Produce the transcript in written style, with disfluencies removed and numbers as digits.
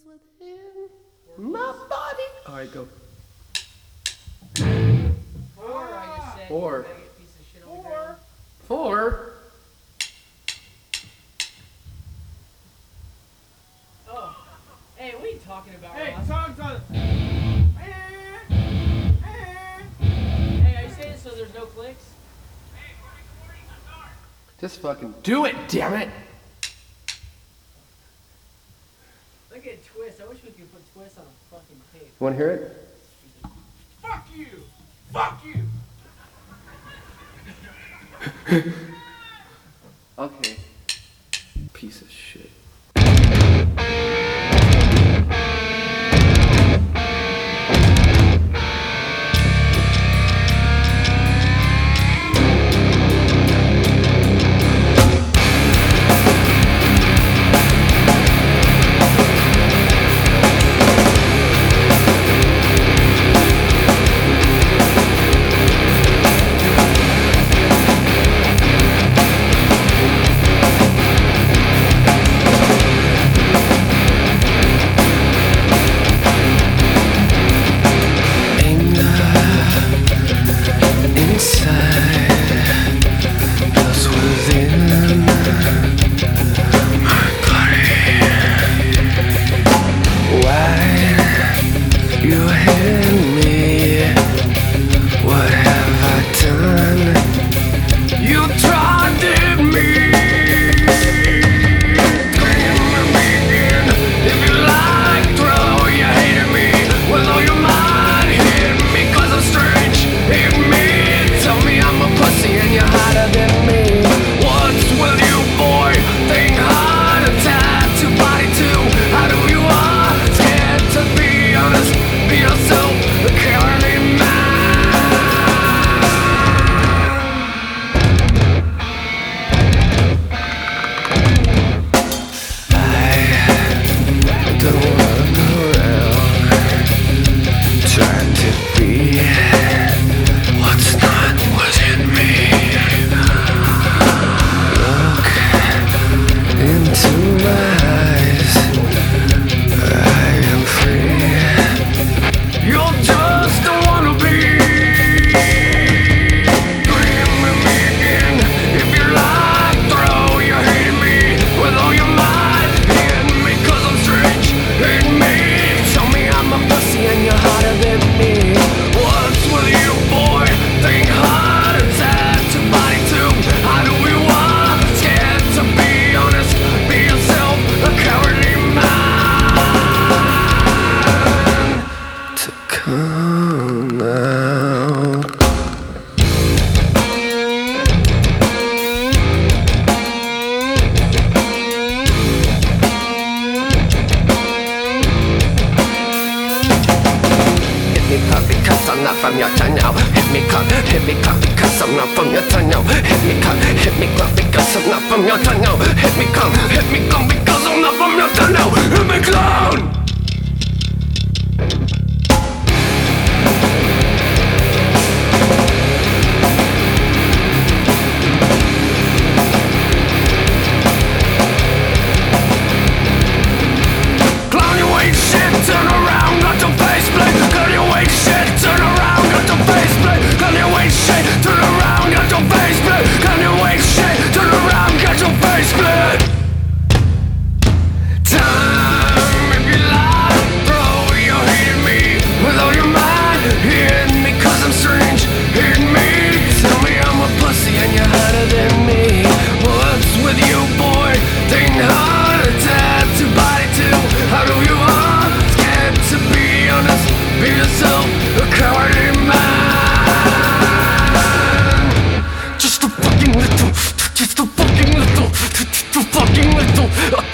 within my body. All right, go. Four, I just said. Four. You faggot piece of shit over there. Four. Oh. Hey, what are you talking about, Hey, Ross? tongues on. Hey, are you saying so there's no clicks? Just fucking do it, damn it. Look at Twist. I wish we could put Twist on a fucking tape. Want to hear it? Fuck you! Fuck you! Okay. Piece of shit. From your tongue now, hit me cock because I'm not from your tongue now. Hit me cock because I'm not from your tongue now. Hit me cock because I'm not from your tongue now. Hit me clown. Clown, you ain't shit, turn around, got your face blade. Clown, you ain't shit, turn around, got your face blade. Clown, you ain't shit, turn around, got your face blade. Clown, you ain't shit, turn around, got your face blade. Time, if you lie, bro, you hated me with all your mind. Hit me cause I'm strange, hit me. Tell me I'm a pussy and you're hotter than me. What's with you, boy? Think hard, tattoo body too. How do you want? Scared to be honest. Be yourself, a cowardly man. Just a fucking little, just a fucking little, just a fucking little.